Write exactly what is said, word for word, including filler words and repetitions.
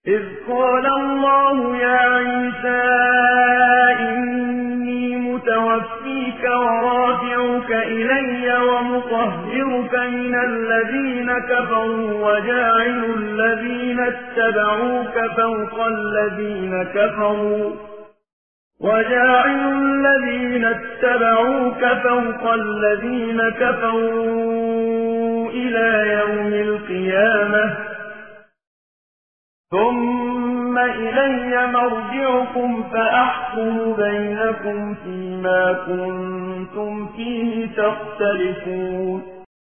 إذ قال الله يا عيسى إني متوفيك ورافعك إلي ومطهرك من الذين كفروا وجاعل الذين اتبعوك فوق الذين كفروا وجاعل الذين اتبعوك فوق الذين كفروا إلى يوم القيامة ثم إلي مرجعكم فأحكم بينكم فيما كنتم فيه تختلفون